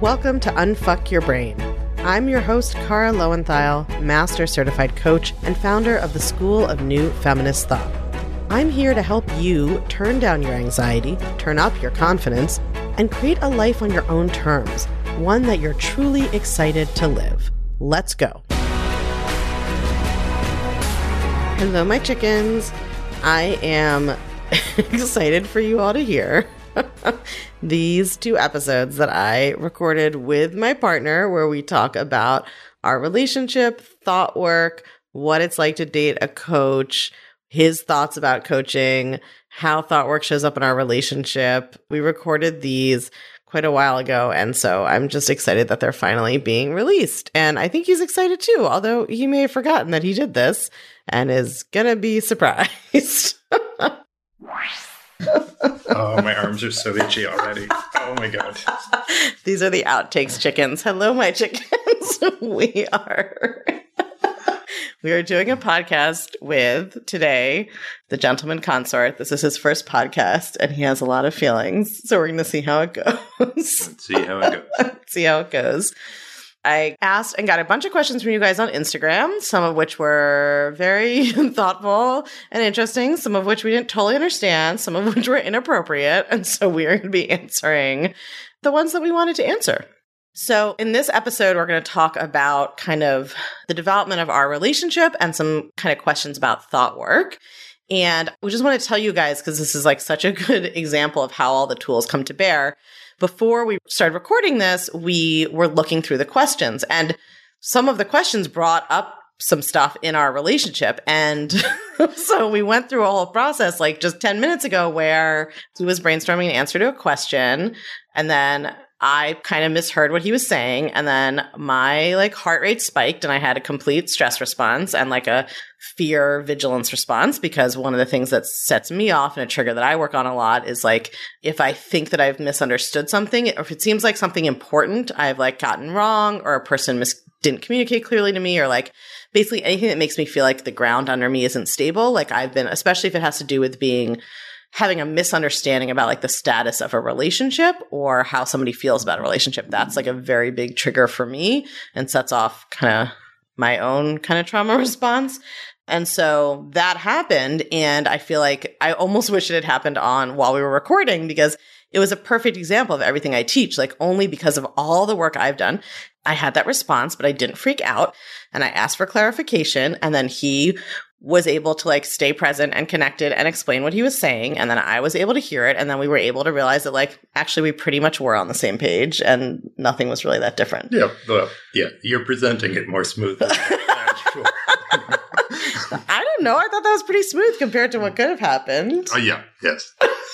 Welcome to Unfuck Your Brain. I'm your host, Cara Lowenthal, Master Certified Coach and founder of the School of New Feminist Thought. I'm here to help you turn down your anxiety, turn up your confidence, and create a life on your own terms, one that you're truly excited to live. Let's go. Hello, my chickens. I am excited for you all to hear these 2 episodes that I recorded with my partner where we talk about our relationship, thought work, what it's like to date a coach, his thoughts about coaching, how thought work shows up in our relationship. We recorded these quite a while ago, and so I'm just excited that they're finally being released. And I think he's excited too, although he may have forgotten that he did this and is gonna be surprised. Oh, my arms are so itchy already. Oh my God. These are the outtakes, chickens. Hello, my chickens. We are doing a podcast with, today, the gentleman consort. This is his first podcast, and he has a lot of feelings. So we're going to see how it goes. Let's see how it goes. I asked and got a bunch of questions from you guys on Instagram, some of which were very thoughtful and interesting, some of which we didn't totally understand, some of which were inappropriate. And so we are going to be answering the ones that we wanted to answer. So in this episode, we're going to talk about kind of the development of our relationship and some kind of questions about thought work. And we just want to tell you guys, because this is like such a good example of how all the tools come to bear. Before we started recording this, we were looking through the questions, and some of the questions brought up some stuff in our relationship. And so we went through a whole process like just 10 minutes ago where he was brainstorming an answer to a question, and then I kind of misheard what he was saying, and then my like heart rate spiked and I had a complete stress response and like a fear vigilance response, because one of the things that sets me off and a trigger that I work on a lot is like if I think that I've misunderstood something, or if it seems like something important I've like gotten wrong, or a person didn't communicate clearly to me, or like basically anything that makes me feel like the ground under me isn't stable. Like I've been, especially if it has to do with having a misunderstanding about like the status of a relationship or how somebody feels about a relationship. That's like a very big trigger for me and sets off kind of my own kind of trauma response. And so that happened. And I feel like I almost wish it had happened while we were recording, because it was a perfect example of everything I teach. Like only because of all the work I've done, I had that response, but I didn't freak out. And I asked for clarification. And then he was able to like stay present and connected and explain what he was saying. And then I was able to hear it. And then we were able to realize that like, actually, we pretty much were on the same page and nothing was really that different. Yeah. Well, yeah. You're presenting it more smoothly. I don't know. I thought that was pretty smooth compared to what could have happened. Oh, yeah. Yes.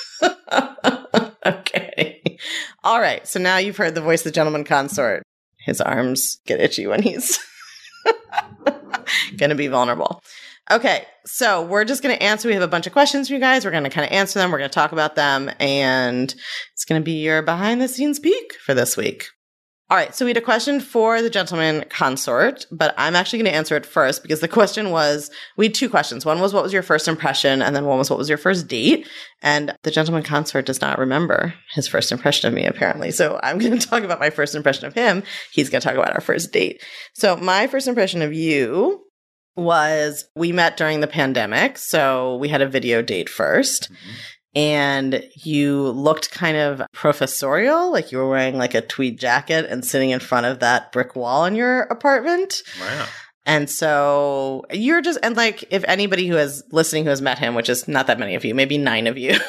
Okay. All right. So now you've heard the voice of the gentleman consort. His arms get itchy when he's going to be vulnerable. Okay. So we're just going to answer. We have a bunch of questions for you guys. We're going to kind of answer them. We're going to talk about them. And it's going to be your behind the scenes peek for this week. All right. So we had a question for the gentleman consort, but I'm actually going to answer it first because the question was, we had 2 questions. One was, what was your first impression? And then one was, what was your first date? And the gentleman consort does not remember his first impression of me, apparently. So I'm going to talk about my first impression of him. He's going to talk about our first date. So my first impression of you was we met during the pandemic. So we had a video date first. Mm-hmm. And you looked kind of professorial, like you were wearing like a tweed jacket and sitting in front of that brick wall in your apartment. Wow. And so you're just, and like, if anybody who is listening who has met him, which is not that many of you, maybe 9 of you,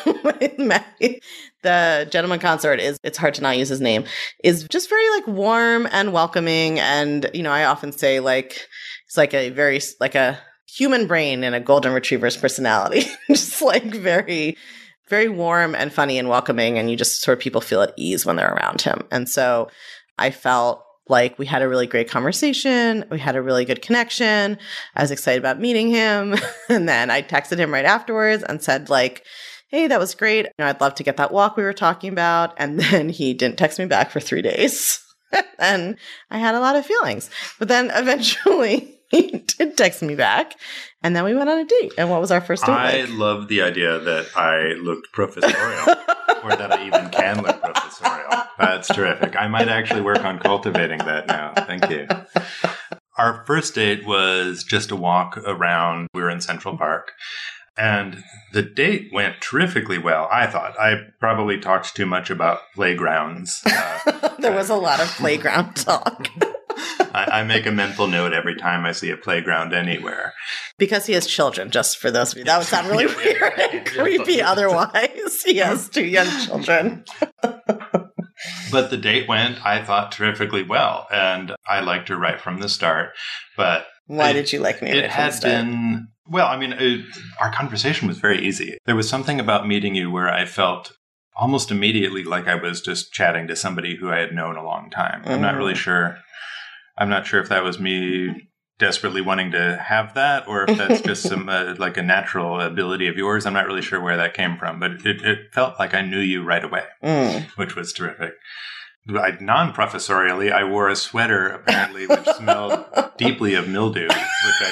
the gentleman consort it's hard to not use his name, is just very like warm and welcoming. And, you know, I often say like, it's like a human brain and a golden retriever's personality, just like very, very warm and funny and welcoming. And you just sort of people feel at ease when they're around him. And so I felt like we had a really great conversation. We had a really good connection. I was excited about meeting him. And then I texted him right afterwards and said like, hey, that was great. You know, I'd love to get that walk we were talking about. And then he didn't text me back for 3 days. And I had a lot of feelings. But then eventually he did text me back. And then we went on a date. And what was our first date I like? love the idea that I looked professorial, or that I even can look professorial. sensorial. That's terrific. I might actually work on cultivating that now. Thank you. Our first date was just a walk around. We were in Central Park. And the date went terrifically well, I thought. I probably talked too much about playgrounds. There was a lot of playground talk. I make a mental note every time I see a playground anywhere. Because he has children, just for those of you. That would sound really weird and creepy otherwise. He has 2 young children. But the date went, I thought, terrifically well. And I liked her right from the start. But why did you like me? It had been... Well, I mean, our conversation was very easy. There was something about meeting you where I felt almost immediately like I was just chatting to somebody who I had known a long time. I'm not really sure. I'm not sure if that was me desperately wanting to have that or if that's just some like a natural ability of yours. I'm not really sure where that came from, but it felt like I knew you right away, which was terrific. Non-professorially, I wore a sweater, apparently, which smelled deeply of mildew, which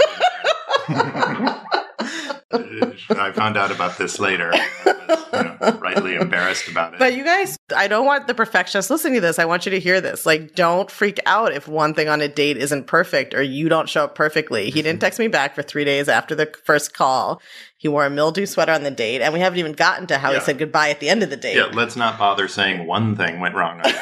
I found out about this later. I was, rightly embarrassed about it. But you guys, I don't want the perfectionists listening to this. I want you to hear this. Like, don't freak out if one thing on a date isn't perfect or you don't show up perfectly. He didn't text me back for 3 days after the first call. He wore a mildew sweater on the date, and we haven't even gotten to how he said goodbye at the end of the date. Yeah, let's not bother saying one thing went wrong on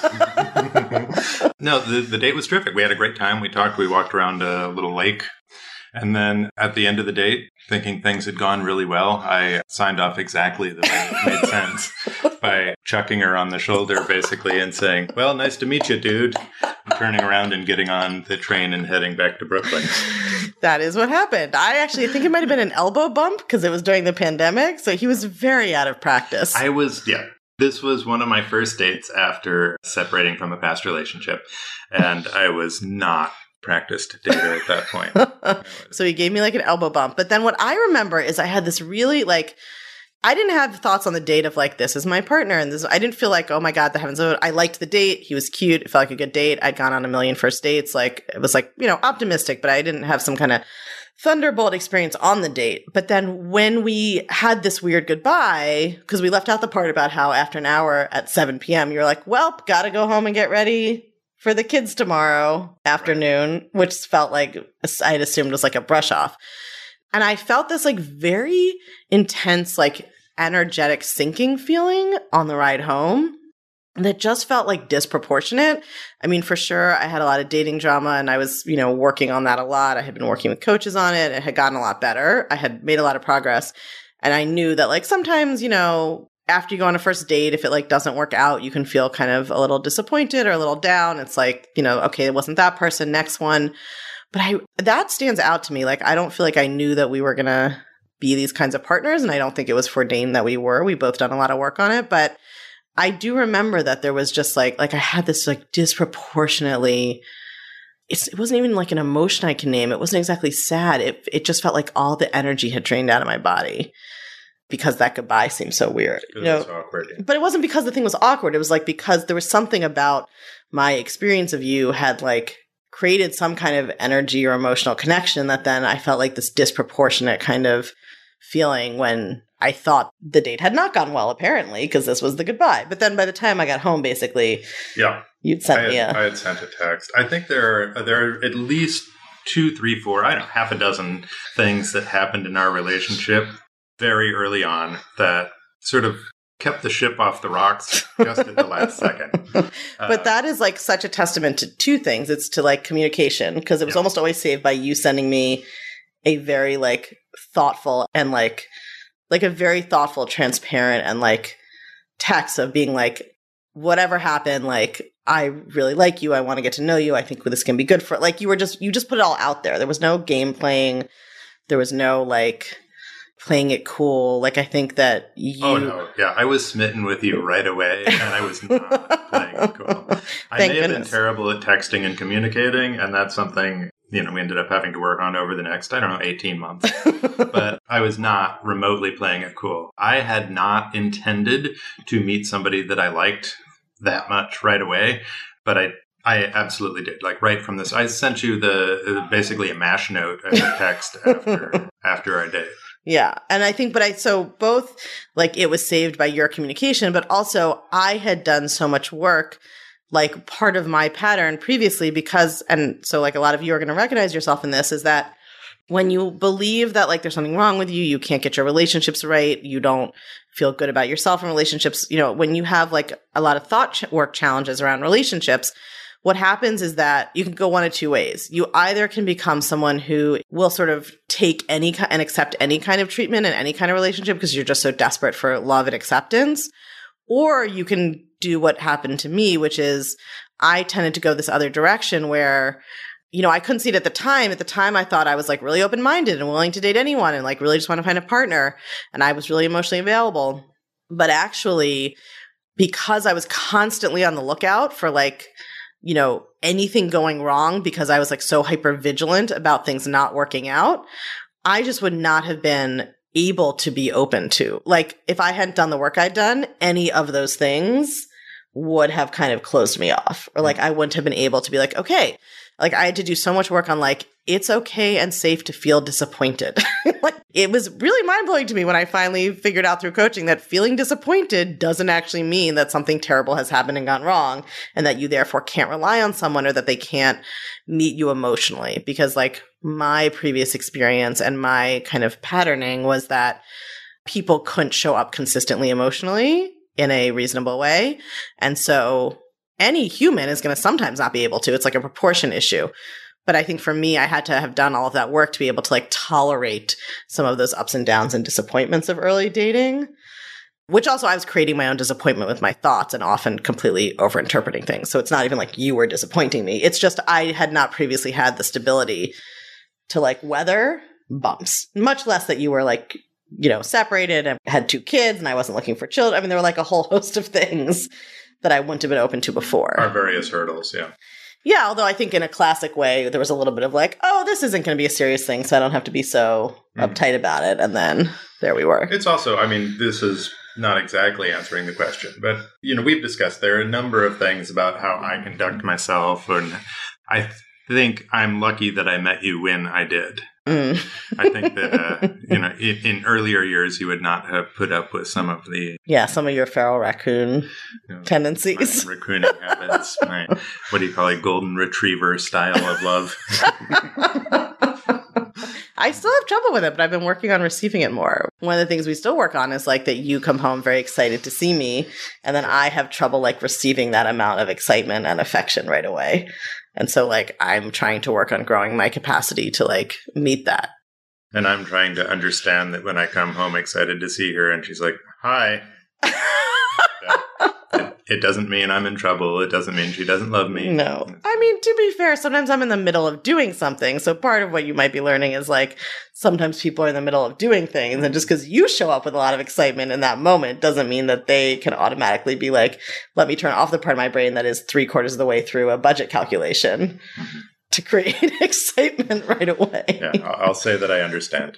the date. No, the date was terrific. We had a great time. We talked. We walked around a little lake. And then at the end of the date, thinking things had gone really well, I signed off exactly the way it made sense by chucking her on the shoulder, basically, and saying, well, nice to meet you, dude. And turning around and getting on the train and heading back to Brooklyn. That is what happened. I actually think it might have been an elbow bump because it was during the pandemic. So he was very out of practice. This was one of my first dates after separating from a past relationship. And I was not practiced dater at that point. So he gave me like an elbow bump. But then what I remember is I had this really like, I didn't have thoughts on the date of like, this is my partner. And this, I didn't feel like, oh my God, the heavens of it. I liked the date. He was cute. It felt like a good date. I'd gone on a million first dates. Like, it was like, optimistic, but I didn't have some kind of thunderbolt experience on the date. But then when we had this weird goodbye, because we left out the part about how after an hour at 7 p.m., you're like, well, gotta go home and get ready for the kids tomorrow afternoon, which felt like I had assumed was like a brush off. And I felt this like very intense, like energetic sinking feeling on the ride home that just felt like disproportionate. I mean, for sure, I had a lot of dating drama and I was, working on that a lot. I had been working with coaches on it. It had gotten a lot better. I had made a lot of progress. And I knew that like sometimes, after you go on a first date, if it like doesn't work out, you can feel kind of a little disappointed or a little down. It's like, okay, it wasn't that person, next one. But that stands out to me. Like, I don't feel like I knew that we were going to be these kinds of partners. And I don't think it was foreordained that we were. We both done a lot of work on it. But I do remember that there was just like I had this like disproportionately, it wasn't even like an emotion I can name. It wasn't exactly sad. It just felt like all the energy had drained out of my body. Because that goodbye seemed so weird. It was awkward. But it wasn't because the thing was awkward. It was like because there was something about my experience of you had like created some kind of energy or emotional connection that then I felt like this disproportionate kind of feeling when I thought the date had not gone well, apparently, because this was the goodbye. But then by the time I got home, basically, you'd sent me I had sent a text. I think there are at least 2, 3, 4, half a dozen things that happened in our relationship very early on that sort of kept the ship off the rocks just at the last second. But that is like such a testament to 2 things. It's to like communication, because it was almost always saved by you sending me a very like thoughtful and like a very thoughtful, transparent and like text of being like, whatever happened, like, I really like you. I want to get to know you. I think this can be good for like, you just put it all out there. There was no game playing. There was no like playing it cool. Like, I think that you... Oh, no. Yeah, I was smitten with you right away, and I was not playing it cool. I may have been terrible at texting and communicating, and that's something, we ended up having to work on over the next, 18 months. But I was not remotely playing it cool. I had not intended to meet somebody that I liked that much right away, but I absolutely did. Like, right from this, I sent you basically a mash note as a text after our date. Yeah. And I think, so both like it was saved by your communication, but also I had done so much work, like part of my pattern previously because, and so like a lot of you are going to recognize yourself in this, is that when you believe that like there's something wrong with you, you can't get your relationships right, you don't feel good about yourself in relationships, you know, when you have like a lot of thought work challenges around relationships, what happens is that you can go one of two ways. You either can become someone who will sort of take and accept any kind of treatment in any kind of relationship because you're just so desperate for love and acceptance, or you can do what happened to me, which is I tended to go this other direction where, you know, I couldn't see it at the time. At the time, I thought I was like really open-minded and willing to date anyone and like really just want to find a partner. And I was really emotionally available. But actually, because I was constantly on the lookout for like, you know, anything going wrong because I was like so hyper vigilant about things not working out, I just would not have been able to be open to. Like if I hadn't done the work I'd done, any of those things would have kind of closed me off, or like I wouldn't have been able to be like, okay, like I had to do so much work on like, it's okay and safe to feel disappointed. Like it was really mind blowing to me when I finally figured out through coaching that feeling disappointed doesn't actually mean that something terrible has happened and gone wrong and that you therefore can't rely on someone or that they can't meet you emotionally. Because like my previous experience and my kind of patterning was that people couldn't show up consistently emotionally in a reasonable way. And so any human is going to sometimes not be able to. It's like a proportion issue. But I think for me, I had to have done all of that work to be able to like tolerate some of those ups and downs and disappointments of early dating, which also I was creating my own disappointment with my thoughts and often completely overinterpreting things. So it's not even like you were disappointing me. It's just I had not previously had the stability to like weather bumps, much less that you were like, you know, separated and had 2 kids and I wasn't looking for children. I mean, there were like a whole host of things that I wouldn't have been open to before. Our various hurdles, yeah. Yeah, although I think in a classic way, there was a little bit of like, oh, this isn't going to be a serious thing, so I don't have to be so uptight about it. And then there we were. It's also, I mean, this is not exactly answering the question, but, you know, we've discussed there are a number of things about how I conduct myself, and I think I'm lucky that I met you when I did. I think that, you know, in earlier years, you would not have put up with some of the... Yeah, some of your feral raccoon tendencies. My raccooning habits, my, what do you call it, golden retriever style of love. I still have trouble with it, but I've been working on receiving it more. One of the things we still work on is like that you come home very excited to see me, and then I have trouble like receiving that amount of excitement and affection right away. And so like I'm trying to work on growing my capacity to like meet that. And I'm trying to understand that when I come home excited to see her and she's like, hi. It doesn't mean I'm in trouble. It doesn't mean she doesn't love me. No. I mean, to be fair, sometimes I'm in the middle of doing something. So part of what you might be learning is like, sometimes people are in the middle of doing things. And just because you show up with a lot of excitement in that moment doesn't mean that they can automatically be like, let me turn off the part of my brain that is 3/4 of the way through a budget calculation to create excitement right away. Yeah, I'll say that I understand.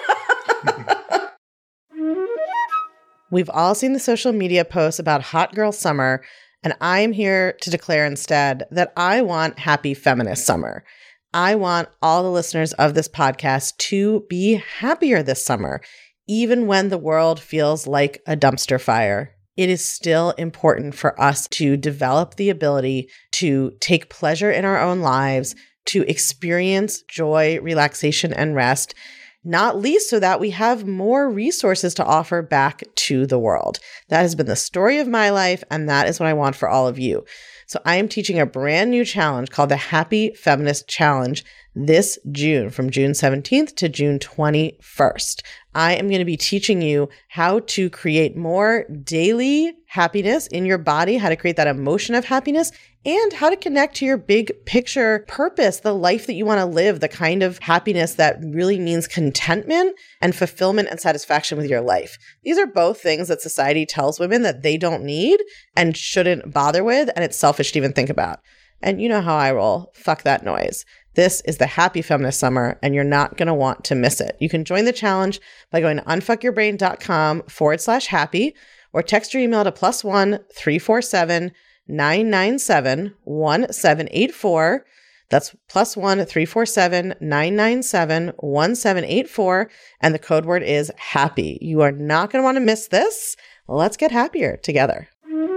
We've all seen the social media posts about hot girl summer, and I'm here to declare instead that I want happy feminist summer. I want all the listeners of this podcast to be happier this summer, even when the world feels like a dumpster fire. It is still important for us to develop the ability to take pleasure in our own lives, to experience joy, relaxation, and rest, not least so that we have more resources to offer back to the world. That has been the story of my life, and that is what I want for all of you. So I am teaching a brand new challenge called the Happy Feminist Challenge this June, from June 17th to June 21st. I am going to be teaching you how to create more daily happiness in your body, how to create that emotion of happiness, and how to connect to your big picture purpose, the life that you want to live, the kind of happiness that really means contentment and fulfillment and satisfaction with your life. These are both things that society tells women that they don't need and shouldn't bother with, and it's selfish to even think about. And you know how I roll. Fuck that noise. This is the Happy Feminist Summer, and you're not going to want to miss it. You can join the challenge by going to unfuckyourbrain.com/happy or text your email to +1 347 997 1784. That's +1 347 997 1784. And the code word is happy. You are not going to want to miss this. Let's get happier together.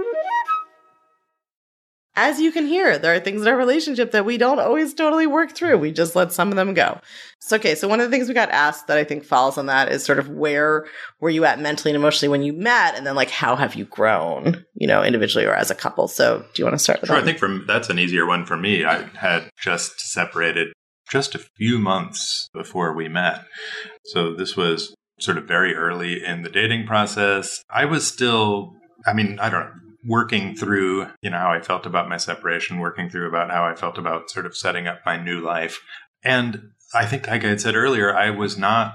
As you can hear, there are things in our relationship that we don't always totally work through. We just let some of them go. So one of the things we got asked that I think falls on that is sort of where were you at mentally and emotionally when you met? And then like, how have you grown, individually or as a couple? So do you want to start with that? Sure. I think that's an easier one for me. I had just separated just a few months before we met. So this was sort of very early in the dating process. I was still, I don't know, working through, how I felt about my separation, working through about how I felt about sort of setting up my new life. And I think, like I had said earlier, I was not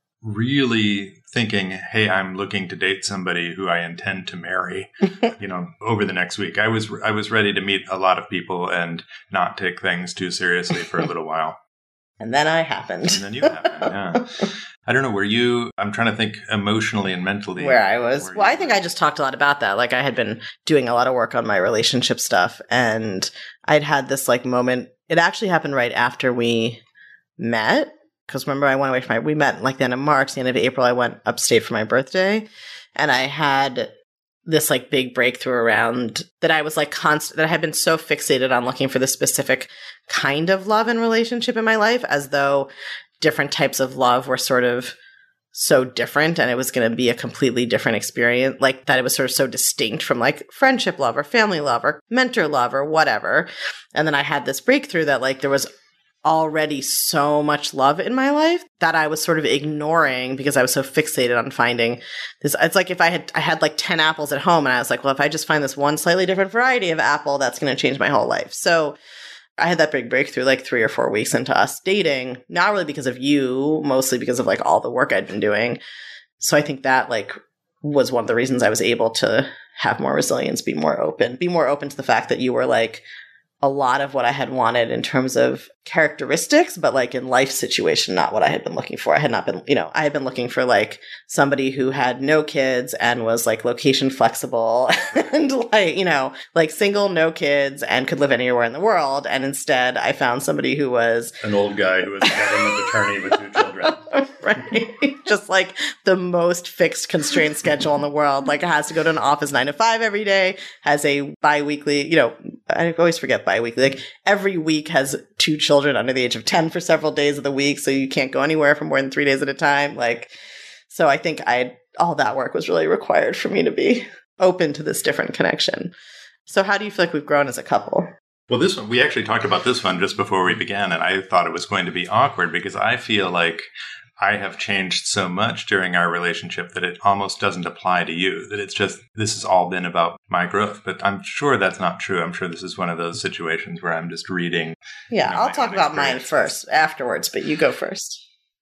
really thinking, hey, I'm looking to date somebody who I intend to marry, over the next week. I was ready to meet a lot of people and not take things too seriously for a little while. And then I happened. And then you happened, yeah. I don't know, I'm trying to think emotionally and mentally. Where I was. Well, I think I just talked a lot about that. Like I had been doing a lot of work on my relationship stuff and I'd had this like moment. It actually happened right after we met. Because remember, I went away we met like the end of March, the end of April, I went upstate for my birthday. And I had this like big breakthrough around that I was like that I had been so fixated on looking for this specific kind of love and relationship in my life, as though different types of love were sort of so different and it was going to be a completely different experience, like that it was sort of so distinct from like friendship love or family love or mentor love or whatever. And then I had this breakthrough that like there was already so much love in my life that I was sort of ignoring because I was so fixated on finding this. It's like if I had like 10 apples at home and I was like, well, if I just find this one slightly different variety of apple, that's going to change my whole life. So I had that big breakthrough like 3 or 4 weeks into us dating, not really because of you, mostly because of like all the work I'd been doing. So I think that like was one of the reasons I was able to have more resilience, be more open to the fact that you were like a lot of what I had wanted in terms of characteristics, but like in life situation, not what I had been looking for. I had not been, I had been looking for like somebody who had no kids and was like location flexible and like, like single, no kids and could live anywhere in the world. And instead I found somebody who was an old guy who was a government attorney with 2 children. Right. Just like the most fixed constrained schedule in the world. Like it has to go to an office 9 to 5 every day, has a bi-weekly, I always forget bi-weekly, like every week has 2 children under the age of 10 for several days of the week. So you can't go anywhere for more than 3 days at a time. Like, so I think all that work was really required for me to be open to this different connection. So how do you feel like we've grown as a couple? Well, this one, we actually talked about this one just before we began, and I thought it was going to be awkward because I feel like I have changed so much during our relationship that it almost doesn't apply to you, that it's just, this has all been about my growth. But I'm sure that's not true. I'm sure this is one of those situations where I'm just reading. Yeah, I'll talk about mine first afterwards, but you go first.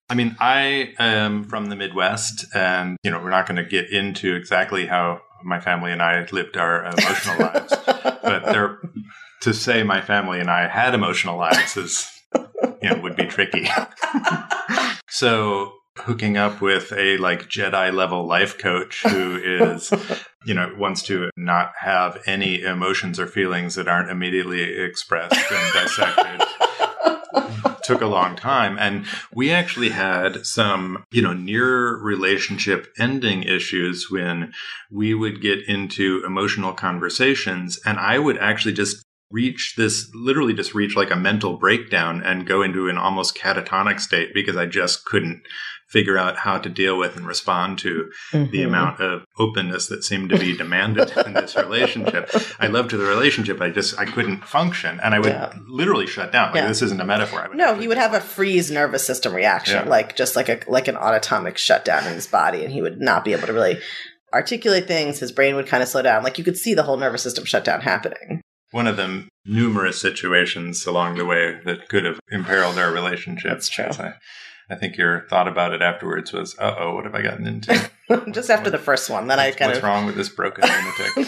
I am from the Midwest, and, we're not going to get into exactly how my family and I lived our emotional lives. But to say my family and I had emotional lives is, would be tricky. So hooking up with a like Jedi level life coach who is, wants to not have any emotions or feelings that aren't immediately expressed and dissected took a long time. And we actually had some, near relationship ending issues when we would get into emotional conversations and I would actually just reach like a mental breakdown and go into an almost catatonic state because I just couldn't figure out how to deal with and respond to the amount of openness that seemed to be demanded in this relationship. I loved the relationship. I couldn't function and I would literally shut down. Like, this isn't a metaphor. He would have a freeze nervous system reaction, like just like an autonomic shutdown in his body. And he would not be able to really articulate things. His brain would kind of slow down. Like you could see the whole nervous system shutdown happening. One of the numerous situations along the way that could have imperiled our relationship. That's true. I think your thought about it afterwards was, what have I gotten into? Just after the first one. Then what's wrong with this broken lunatic?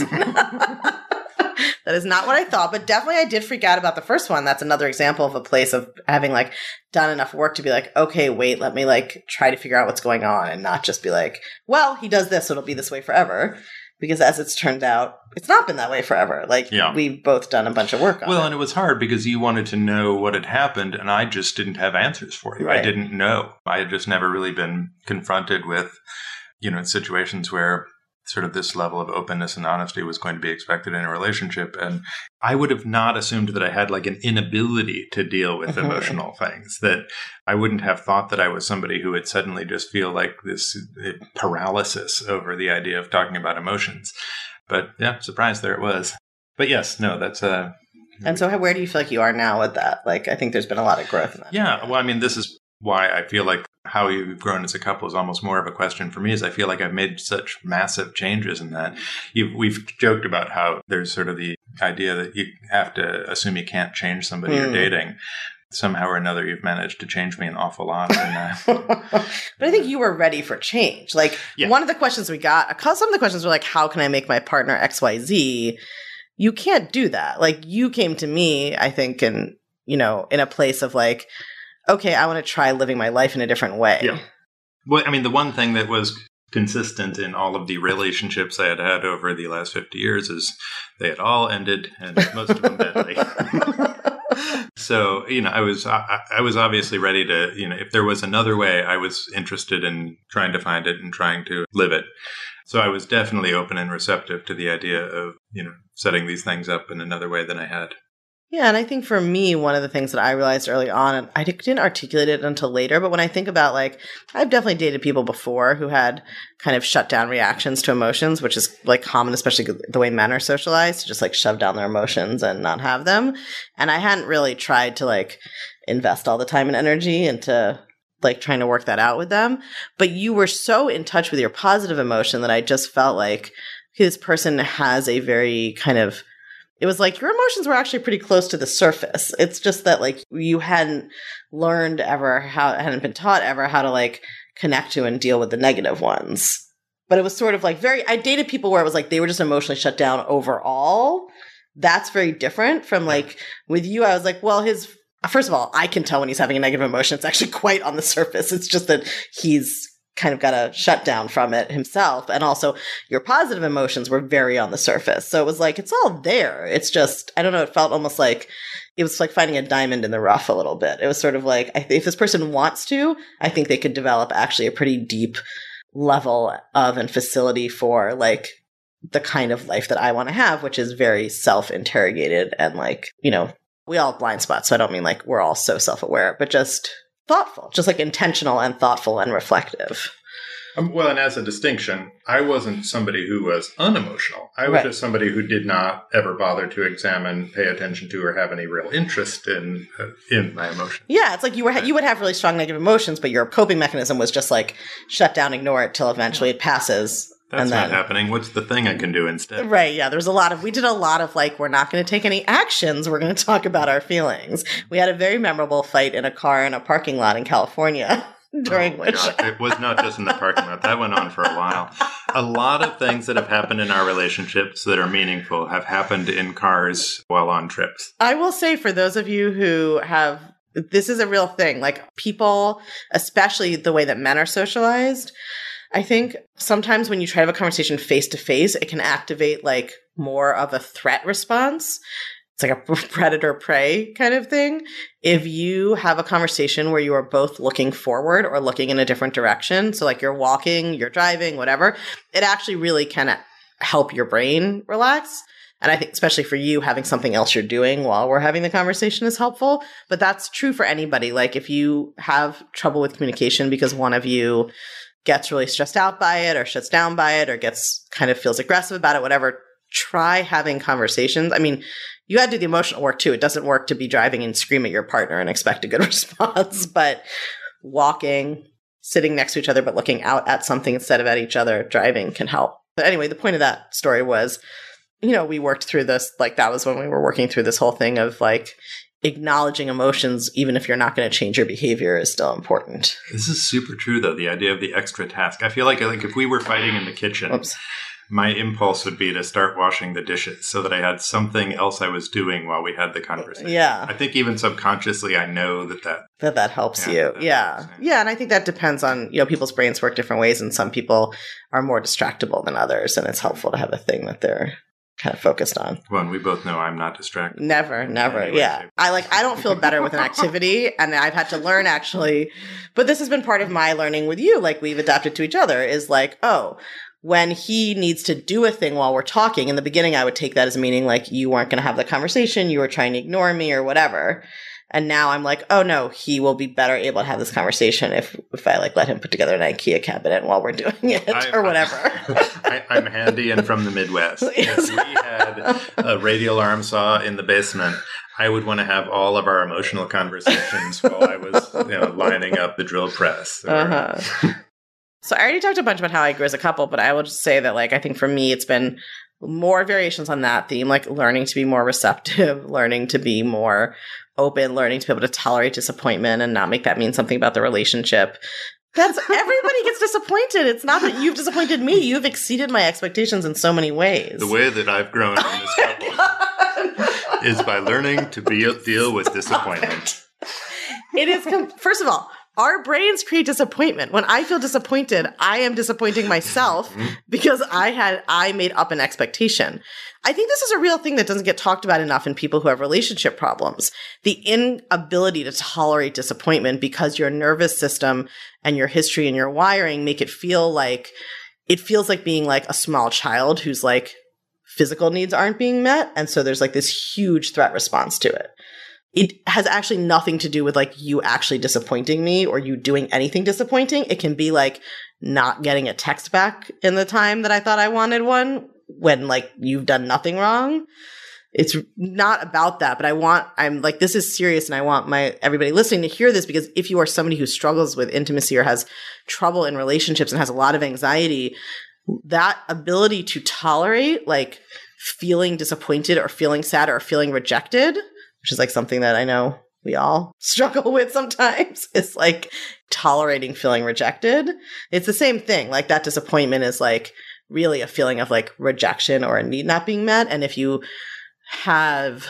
That is not what I thought, but definitely I did freak out about the first one. That's another example of a place of having like done enough work to be like, okay, wait, let me like try to figure out what's going on and not just be like, well, he does this, so it'll be this way forever. Because as it's turned out, it's not been that way forever. Like, we've both done a bunch of work on it. Well, and it was hard because you wanted to know what had happened, and I just didn't have answers for you. Right. I didn't know. I had just never really been confronted with, situations where sort of this level of openness and honesty was going to be expected in a relationship. And I would have not assumed that I had like an inability to deal with emotional things, that I wouldn't have thought that I was somebody who would suddenly just feel like this paralysis over the idea of talking about emotions. But yeah, surprise, there it was. But yes, no, that's And so where do you feel like you are now with that? Like, I think there's been a lot of growth in that. Yeah, well, I mean, this is why I feel like how you've grown as a couple is almost more of a question for me, is I feel like I've made such massive changes in that. We've joked about how there's sort of the idea that you have to assume you can't change somebody you're dating. Somehow or another, you've managed to change me an awful lot. But I think you were ready for change. Like, one of the questions we got, some of the questions were like, how can I make my partner XYZ? You can't do that. Like, you came to me, I think, in a place of like, okay, I want to try living my life in a different way. Yeah. Well, I mean, the one thing that was consistent in all of the relationships I had had over the last 50 years is they had all ended, and most of them badly. So, I was obviously ready to, if there was another way, I was interested in trying to find it and trying to live it. So I was definitely open and receptive to the idea of, setting these things up in another way than I had. Yeah, and I think for me, one of the things that I realized early on, and I didn't articulate it until later, but when I think about, like, I've definitely dated people before who had kind of shut down reactions to emotions, which is, like, common, especially the way men are socialized, to just, like, shove down their emotions and not have them. And I hadn't really tried to, like, invest all the time and energy into, like, trying to work that out with them. But you were so in touch with your positive emotion that I just felt like this person has a very kind of, it was like your emotions were actually pretty close to the surface. It's just that, like, you hadn't learned ever hadn't been taught ever how to, like, connect to and deal with the negative ones. But it was sort of like I dated people where it was like they were just emotionally shut down overall. That's very different from, like, with you, I was like, well, first of all, I can tell when he's having a negative emotion. It's actually quite on the surface. It's just that he's kind of got a shutdown from it himself. And also your positive emotions were very on the surface. So it was like, it's all there. It's just, I don't know, it felt almost like it was like finding a diamond in the rough a little bit. It was sort of like, if this person wants to, I think they could develop actually a pretty deep level of and facility for, like, the kind of life that I want to have, which is very self-interrogated and, like, we all have blind spots. So I don't mean like we're all so self-aware, but just thoughtful, just like intentional and thoughtful and reflective. Well, and as a distinction, I wasn't somebody who was unemotional. I was just somebody who did not ever bother to examine, pay attention to, or have any real interest in my emotions. Yeah, it's like you would have really strong negative emotions, but your coping mechanism was just like shut down, ignore it till eventually it passes. That's not happening. What's the thing I can do instead? Right, yeah. We did a lot of like, we're not going to take any actions. We're going to talk about our feelings. We had a very memorable fight in a car in a parking lot in California. During which it was not just in the parking lot. That went on for a while. A lot of things that have happened in our relationships that are meaningful have happened in cars while on trips. I will say, for those of you who have, this is a real thing. Like, people, especially the way that men are socialized, I think sometimes when you try to have a conversation face to face, it can activate like more of a threat response. It's like a predator prey kind of thing. If you have a conversation where you are both looking forward or looking in a different direction, so like you're walking, you're driving, whatever, it actually really can help your brain relax. And I think especially for you, having something else you're doing while we're having the conversation is helpful. But that's true for anybody. Like, if you have trouble with communication because one of you gets really stressed out by it or shuts down by it or gets kind of feels aggressive about it, whatever, try having conversations. I mean, you got to do the emotional work too. It doesn't work to be driving and scream at your partner and expect a good response, but walking, sitting next to each other, but looking out at something instead of at each other, driving can help. But anyway, the point of that story was, we worked through this, like that was when we were working through this whole thing of like acknowledging emotions, even if you're not going to change your behavior, is still important. This is super true though. The idea of the extra task. I feel like if we were fighting in the kitchen, my impulse would be to start washing the dishes so that I had something else I was doing while we had the conversation. Yeah. I think even subconsciously, I know that helps you. Yeah. And I think that depends on, people's brains work different ways, and some people are more distractible than others, and it's helpful to have a thing that they're kind of focused on. Well, and we both know I'm not distracted. Never. Yeah. I don't feel better with an activity, and I've had to learn actually, but this has been part of my learning with you. Like, we've adapted to each other is like, when he needs to do a thing while we're talking, in the beginning, I would take that as meaning like you weren't going to have the conversation, you were trying to ignore me or whatever. And now I'm like, oh no, he will be better able to have this conversation if I like let him put together an IKEA cabinet while we're doing it or whatever. I'm handy and from the Midwest. If we had a radial arm saw in the basement, I would want to have all of our emotional conversations while I was lining up the drill press. So I already talked a bunch about how I grew as a couple, but I will just say that, like, I think for me, it's been more variations on that theme, like learning to be more receptive, learning to be more open, learning to be able to tolerate disappointment and not make that mean something about the relationship. Everybody gets disappointed. It's not that you've disappointed me. You've exceeded my expectations in so many ways. The way that I've grown in this couple is by learning to deal with disappointment. It is, first of all, our brains create disappointment. When I feel disappointed, I am disappointing myself because I made up an expectation. I think this is a real thing that doesn't get talked about enough in people who have relationship problems. The inability to tolerate disappointment because your nervous system and your history and your wiring make it feels like being like a small child whose like physical needs aren't being met. And so there's like this huge threat response to it. It has actually nothing to do with like you actually disappointing me or you doing anything disappointing. It can be like not getting a text back in the time that I thought I wanted one when like you've done nothing wrong. It's not about that, but I'm like, this is serious, and I want everybody listening to hear this, because if you are somebody who struggles with intimacy or has trouble in relationships and has a lot of anxiety, that ability to tolerate like feeling disappointed or feeling sad or feeling rejected, which is like something that I know we all struggle with sometimes, is like tolerating feeling rejected. It's the same thing. Like that disappointment is like really a feeling of like rejection or a need not being met. And if you have,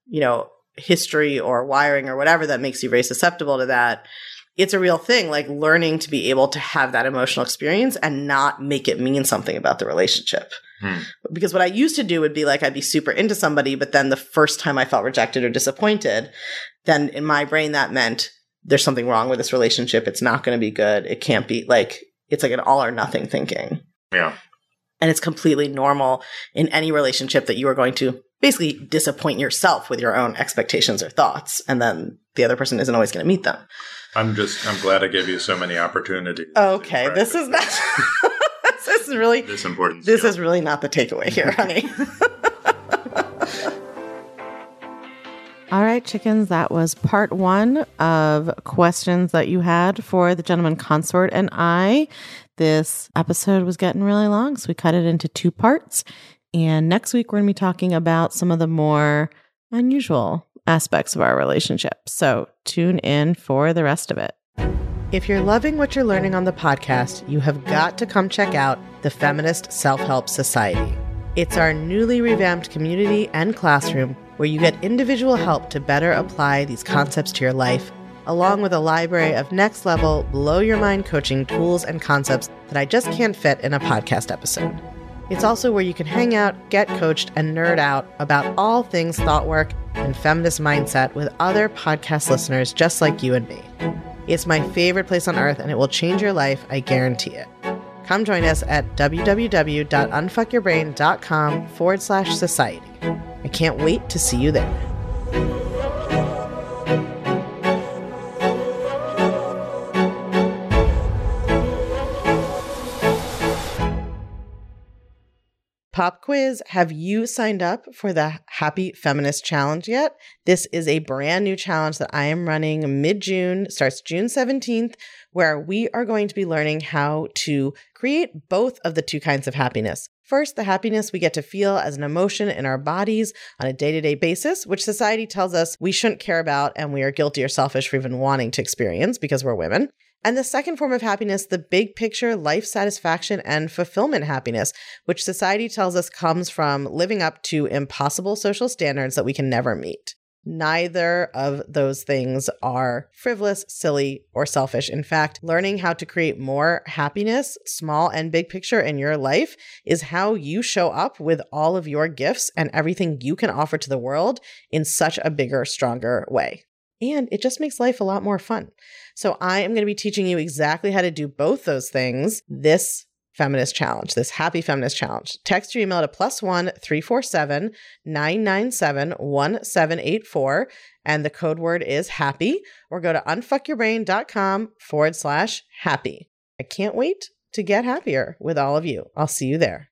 history or wiring or whatever that makes you very susceptible to that, it's a real thing. Like learning to be able to have that emotional experience and not make it mean something about the relationship. Because what I used to do would be like, I'd be super into somebody, but then the first time I felt rejected or disappointed, then in my brain, that meant there's something wrong with this relationship. It's not going to be good. It can't be like, it's like an all or nothing thinking. Yeah. And it's completely normal in any relationship that you are going to basically disappoint yourself with your own expectations or thoughts. And then the other person isn't always going to meet them. I'm glad I gave you so many opportunities. Okay. This is not, this is really, this important. This is really not the takeaway here, honey. All right, chickens, that was part 1 of questions that you had for the gentleman consort and I. This episode was getting really long, so we cut it into 2 parts. And next week, we're going to be talking about some of the more unusual aspects of our relationship. So tune in for the rest of it. If you're loving what you're learning on the podcast, you have got to come check out the Feminist Self-Help Society. It's our newly revamped community and classroom where you get individual help to better apply these concepts to your life, along with a library of next-level, blow-your-mind coaching tools and concepts that I just can't fit in a podcast episode. It's also where you can hang out, get coached, and nerd out about all things thought work and feminist mindset with other podcast listeners just like you and me. It's my favorite place on earth, and it will change your life, I guarantee it. Come join us at www.unfuckyourbrain.com/society. I can't wait to see you there. Pop quiz, have you signed up for the Happy Feminist Challenge yet? This is a brand new challenge that I am running mid-June, starts June 17th, where we are going to be learning how to create both of the 2 kinds of happiness. First, the happiness we get to feel as an emotion in our bodies on a day-to-day basis, which society tells us we shouldn't care about and we are guilty or selfish for even wanting to experience because we're women. And the second form of happiness, the big picture life satisfaction and fulfillment happiness, which society tells us comes from living up to impossible social standards that we can never meet. Neither of those things are frivolous, silly, or selfish. In fact, learning how to create more happiness, small and big picture in your life, is how you show up with all of your gifts and everything you can offer to the world in such a bigger, stronger way. And it just makes life a lot more fun. So I am going to be teaching you exactly how to do both those things this feminist challenge, this happy feminist challenge. Text your email to +1 347 997 1784, and the code word is happy, or go to unfuckyourbrain.com/happy. I can't wait to get happier with all of you. I'll see you there.